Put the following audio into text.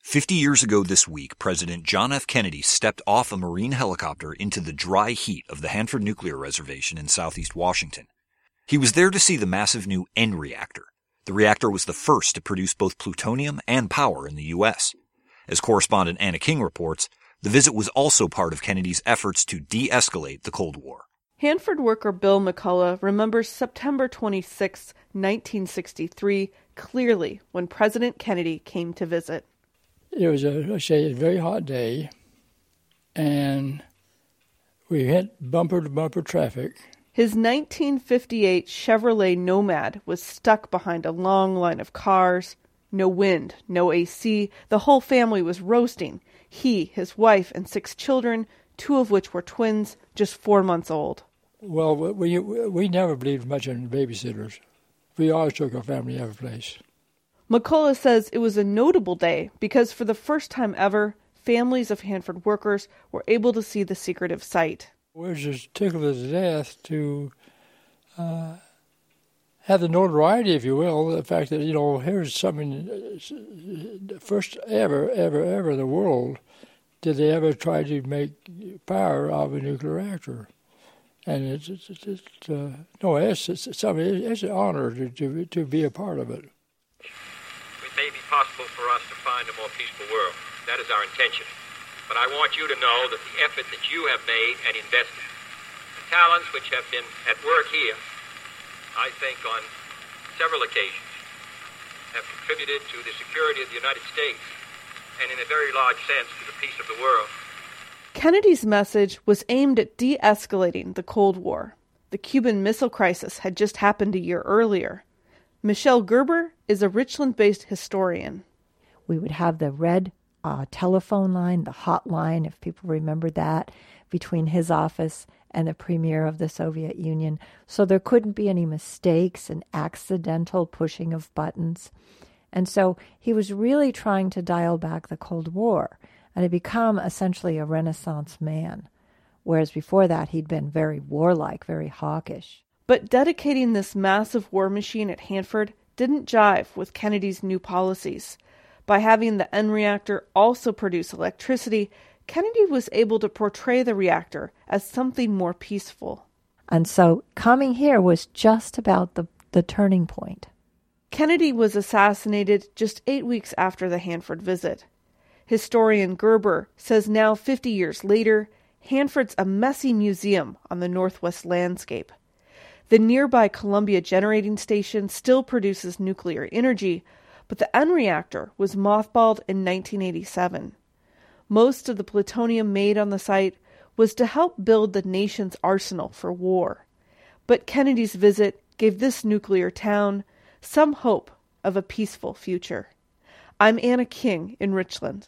50 years ago this week, President John F. Kennedy stepped off a Marine helicopter into the dry heat of the Hanford Nuclear Reservation in southeast Washington. He was there to see the massive new N reactor. The reactor was the first to produce both plutonium and power in the U.S. As correspondent Anna King reports, the visit was also part of Kennedy's efforts to de-escalate the Cold War. Hanford worker Bill McCullough remembers September 26, 1963, clearly when President Kennedy came to visit. It was a very hot day, and we had bumper-to-bumper traffic. His 1958 Chevrolet Nomad was stuck behind a long line of cars. No wind, no AC. The whole family was roasting. He, his wife, and 6 children, 2 of which were twins, just 4 months old. Well, we never believed much in babysitters. We always took our family every place. McCullough says it was a notable day because for the first time ever, families of Hanford workers were able to see the secretive site. We were just tickled to death to have the notoriety, if you will, the fact that, here's something, first ever in the world did they ever try to make power out of a nuclear reactor. And it's an honor to be a part of it. It may be possible for us to find a more peaceful world. That is our intention. But I want you to know that the effort that you have made and invested, the talents which have been at work here, I think on several occasions, have contributed to the security of the United States and in a very large sense to the peace of the world. Kennedy's message was aimed at de-escalating the Cold War. The Cuban Missile Crisis had just happened a year earlier. Michelle Gerber is a Richland-based historian. We would have the red telephone line, the hotline, if people remember that, between his office and the premier of the Soviet Union. So there couldn't be any mistakes and accidental pushing of buttons. And so he was really trying to dial back the Cold War and had become essentially a Renaissance man, whereas before that he'd been very warlike, very hawkish. But dedicating this massive war machine at Hanford didn't jive with Kennedy's new policies. By having the N reactor also produce electricity, Kennedy was able to portray the reactor as something more peaceful. And so coming here was just about the turning point. Kennedy was assassinated just 8 weeks after the Hanford visit. Historian Gerber says now 50 years later, Hanford's a messy museum on the Northwest landscape. The nearby Columbia Generating Station still produces nuclear energy, but the N reactor was mothballed in 1987. Most of the plutonium made on the site was to help build the nation's arsenal for war. But Kennedy's visit gave this nuclear town some hope of a peaceful future. I'm Anna King in Richland.